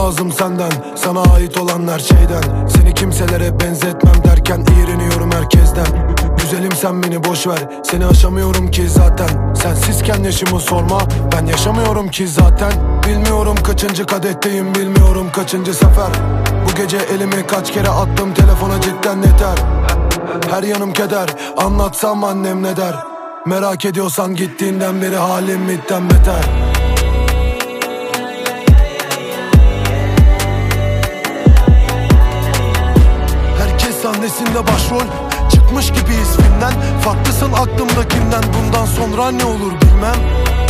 lazım senden, sana ait olan her şeyden. Seni kimselere benzetmem derken iğreniyorum herkesten. Güzelim sen beni boşver, seni aşamıyorum ki zaten. Sensizken yaşımı sorma, ben yaşamıyorum ki zaten. Bilmiyorum kaçıncı kadetteyim, bilmiyorum kaçıncı sefer. Bu gece elimi kaç kere attım telefona, cidden yeter. Her yanım keder, anlatsam annem ne der? Merak ediyorsan gittiğinden beri halim mitten beter. Herkes sahnesinde başrol, çıkmış gibiyiz filmden. Farklısın aklımdakinden, bundan sonra ne olur bilmem.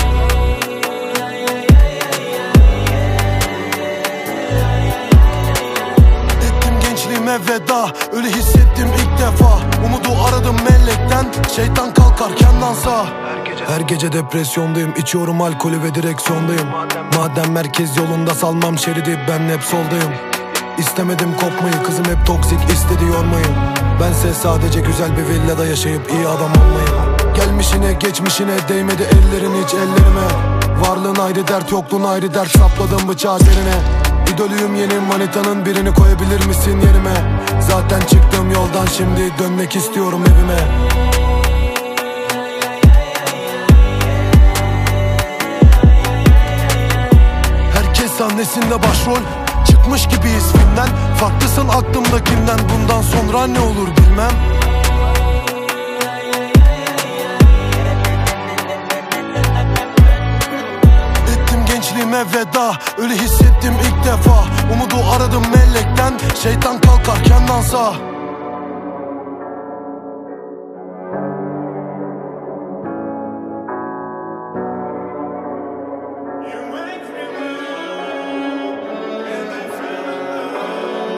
Ettim gençliğime veda, öyle hissettim ilk defa. Umudu aradım melekten, şeytan kalkarken dansa. Her gece depresyondayım, içiyorum alkolü ve direksiyondayım. Madem merkez yolunda salmam şeridi, ben hep soldayım. İstemedim kopmayı, kızım hep toksik istedi yormayı. Bense sadece güzel bir villada yaşayıp iyi adam olmayı. Gelmişine geçmişine değmedi ellerin hiç ellerime. Varlığın ayrı dert, yokluğun ayrı dert, sapladım bıçağı derine. İdolüyüm yeni manitanın, birini koyabilir misin yerime? Zaten çıktığım yoldan şimdi dönmek istiyorum evime. Herkes sahnesinde başrol, çıkmış gibiyiz filmden. Farklısın aklımdakinden, bundan sonra ne olur bilmem. Ettim gençliğime veda, öyle hissettim ilk defa. Umudu aradım melekten, şeytan kalkarken dansa.